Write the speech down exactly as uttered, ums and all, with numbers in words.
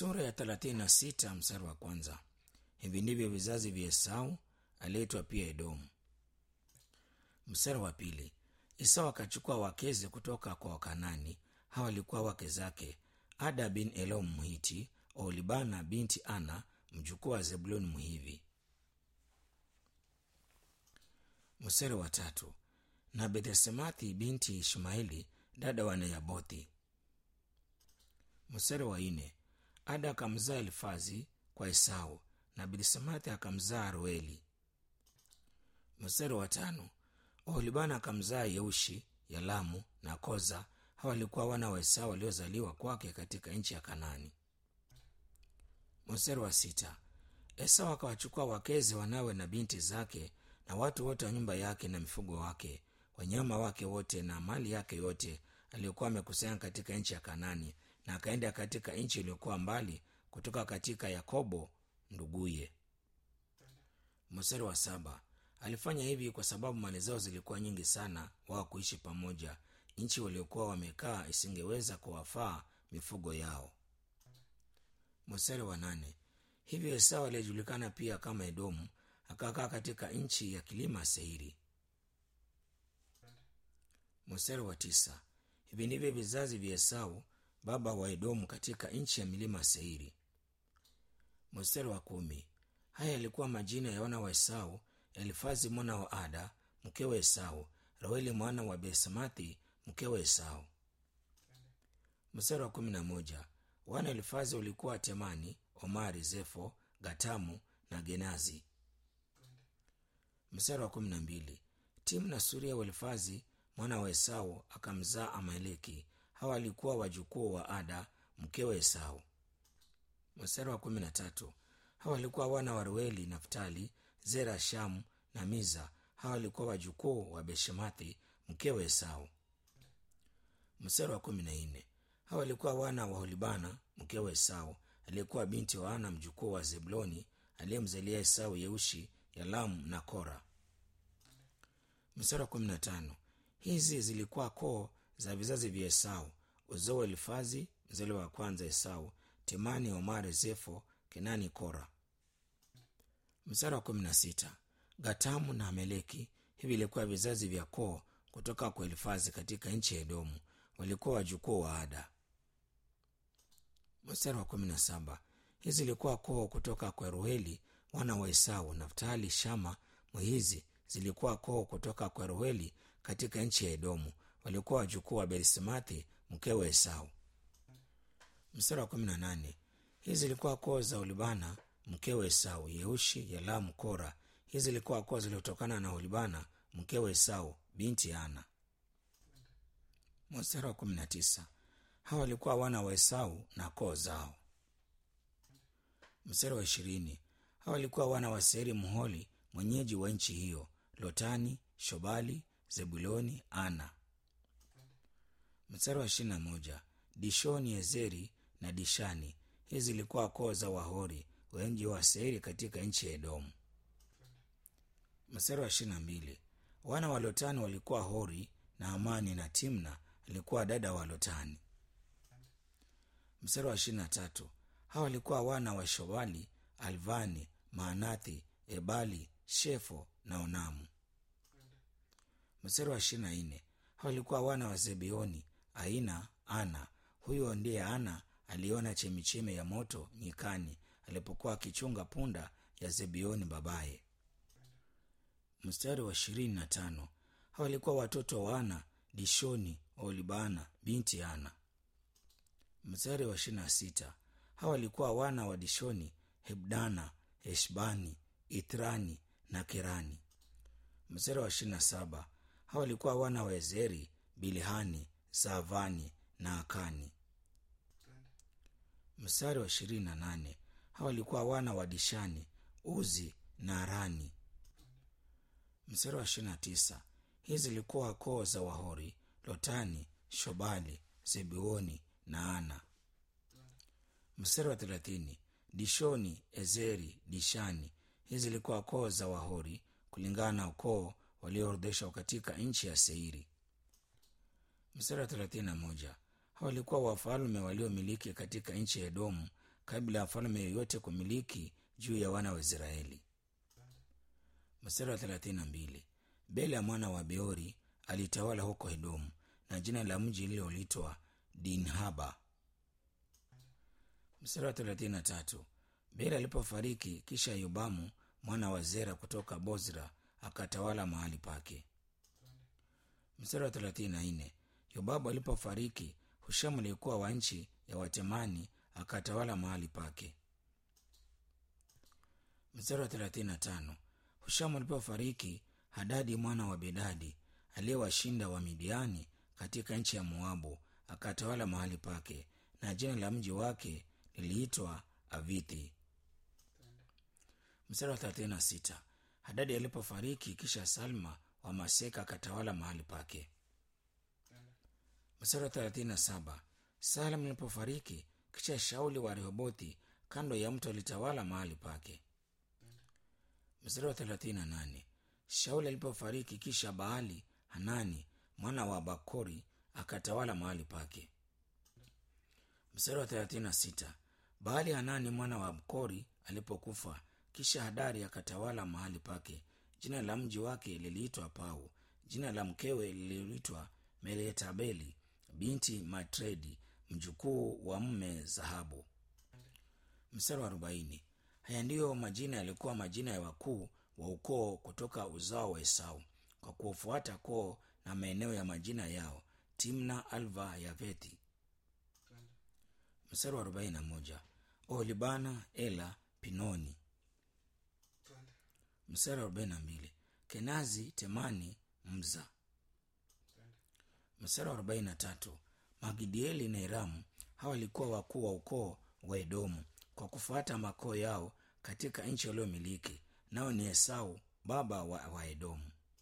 Sura ya thelathini na sita mstari wa kwanza. Hivi ndivyo vizazi vya Esau aliyeitwa pia Edomu. Mstari wa pili. Esau akachukua wakeze kutoka kwa Wakanani. Hawa walikuwa wake zake: Ada bin Elon Mhiti, Oholibana binti Ana mjukuu wa Zebuluni Mhivi. Mstari wa tatu. Na Bethsemathi binti Ishmaeli dada wa Neyabothi. Mstari wa nne. Ada akamzaa Elifazi kwa Esau na Bethsemathi akamzaa Roeli. Mstari wa tano. Oholibana akamzaa Yeushi, Yalamu na Koza. Hawa walikuwa wana wa Esau waliozaliwa kwake katika nchi ya Kanani. Mstari wa sita. Esau akawachukua wakeze wanawe na binti zake na watu wote wa nyumba yake na mifugo wake, wanyama wake wote na mali yake yote aliyokuwa amekusanya katika nchi ya Kanani, na akaenda katika nchi iliyokuwa mbali kutoka katika Yakobo nduguye. Mstari wa saba. Alifanya hivi kwa sababu mali zao zilikuwa nyingi sana wao kuishi pamoja. Nchi waliokuwa wamekaa isingeweza kuwafaa mifugo yao. Mstari wa nane. Hivyo Esau aliyejulikana pia kama Edomu akakaa katika nchi ya kilima Seiri. Mstari wa tisa. Hivi ndivyo vizazi vya Esau baba wa Edomu katika nchi ya milima Seiri. Mstari wa kumi. Haya yalikuwa majina ya wana wa Esau: Elifazi mwana wa Ada mkewe Esau, Roeli mwana wa Bethsemathi mkewe Esau. Mstari wa kumi na moja. Wana Elifazi walikuwa Temani, Omari, Zefo, Gatamu na Genazi. Mstari wa kumi na mbili. Timu na Suria wa Elifazi mwana wa Esau akamzaa Amaleki. Hawa walikuwa wajukuu wa Ada mkewe Esau. Mstari wa kumi na tatu. Hawa walikuwa wana wa Roeli, Naftali, Zera, Shamu na Miza. Hawa walikuwa wajukuu wa Beshemathi mkewe Esau. Mstari wa kumi na nne. Hawa walikuwa wana wa Holibana mkewe Esau, aliyekuwa binti wa Ana mjukuu wa Zebuloni, aliyemzalia Esau Yeushi, Yalamu na Kora. Mstari wa kumi na tano. Hizi zilikuwa koo za vizazi vya Esau: uzao wa Elifazi mzaliwa wa kwanza Esau, Temani, Omari, Zefo, Kenani, Kora. Mstari wa kumi na sita. Gatamu na Ameleki. Hivi ilikuwa vizazi vya koo kutoka kwa Elifazi katika nchi ya Edomu, walikuwa wajukuu wa Ada. Mstari wa kumi na saba. Hizi ilikuwa koo kutoka kwa Roeli wana wa Esau: Naftali, Shama, Mwihizi. Zilikuwa koo kutoka kwa Roeli katika nchi ya Edomu, walikuwa wajukuu wa Bethsemathi mkewe Esau. Mstari wa kumi na nane. Hizi zilikuwa koo za Olibana mkewe Esau: Yeushi, Yalamu, Kora. Hizi zilikuwa koo zilizotokana na Olibana mkewe Esau binti Ana. Mstari wa kumi na tisa. Hawa walikuwa wana wa Esau na koo zao. Mstari wa ishirini. Hawa walikuwa wana wa Seiri Mholi, mwenyeji wa nchi hiyo: Lotani, Shobali, Zebuloni, Ana. Mstari wa ishirini na moja. Dishoni, Ezeri na Dishani. Hizi zilikuwa koo za Wahori, wenyeji wa Seiri katika nchi ya Edomu. Mstari wa ishirini na mbili. Wana wa Lotani walikuwa Hori na Amani, na Timna alikuwa dada wa Lotani. Mstari wa ishirini na tatu. Hawa walikuwa wana wa Shobali: Alvani, Maanathi, Ebali, Shefo na Onamu. Mstari wa ishirini na nne. Hawa walikuwa wana wa Zebeoni: Aina, Ana. Huyo ndiye Ana aliona chemichemi ya moto nyikani alipokuwa akichunga punda ya Zebeoni babaye. Mstari wa ishirini na tano. Hawa walikuwa watoto wa Ana: Dishoni, Olibana binti Ana. Mstari wa ishirini na sita. Hawa walikuwa wana wa Dishoni: Hebdana, Eshbani, Itrani na Kerani. Mstari wa ishirini na saba. Hawa walikuwa wana wa Ezeri: Bilhani, Zavani na Akani. Mstari wa ishirini na nane. Hawa walikuwa wana wa Dishani: Uzi na Arani. Mstari wa ishirini na tisa. Hizi zilikuwa koo za Wahori: Lotani, Shobali, Zebeoni na Ana. Mstari wa thelathini. Dishoni, Ezeri, Dishani. Hizi zilikuwa koo za Wahori kulingana na ukoo walioorodheshwa katika nchi ya Seiri. Mstari wa thelathini na moja. Hawa walikuwa wafalme waliomiliki katika nchi ya Edomu kabla ya mfalme yoyote kumiliki juu ya wana wa Israeli. Mstari wa thelathini na mbili. Bela mwana wa Beori alitawala huko Edomu, na jina la mji lililoitwa Dinhaba. Mstari wa thelathini na tatu. Bela alipofariki, kisha Yobamu mwana wa Zera kutoka Bozra akatawala mahali pake. Mstari wa thelathini na nne. Yobabu alipofariki, Hushamu aliyekuwa wa nchi ya Watemani akatawala mahali pake. Mstari wa thelathini na tano. Hushamu alipofariki, Hadadi mwana wa Bedadi aliyewashinda wa Midiani katika nchi ya Moabu akatawala mahali pake, na jina la mji wake liliitwa Avithi. Mstari wa thelathini na sita. Hadadi alipofariki, kisha Salma wa Maseka akatawala mahali pake. Mstari wa thelathini na saba. Salma alipofariki, kisha Shauli wa Rehobothi kando ya mto alitawala mahali pake. Mstari wa thelathini na nane. Shauli alipofariki, kisha Baali Hanani mwana wa Bakori akatawala mahali pake. Mstari wa thelathini na sita. Baali Hanani mwana wa Bakori alipokufa, kisha Hadari akatawala mahali pake. Jina la mji wake liliitwa Pau. Jina la mkewe liliitwa Meletabeli binti Matredi, mjukuu wa mme Zahabu. Mstari wa arobaini. Haya ndiyo majina yalikuwa majina ya wakuu wa ukoo kutoka uzao wa Esau, kwa kufuata koo na maeneo ya majina yao: Timna, Alva, Yavethi. Mstari wa arobaini na moja. Oholibana, Ela, Pinoni. Mstari wa arobaini na mbili. Kenazi, Temani, Mza. Mstari wa arobaini na tatu. Magidieli na Iramu, hawa walikuwa wakuu wa ukoo wa Edomu kwa kufuata makoo yao katika nchi waliomiliki, nao ni Esau baba wa, wa Edomu.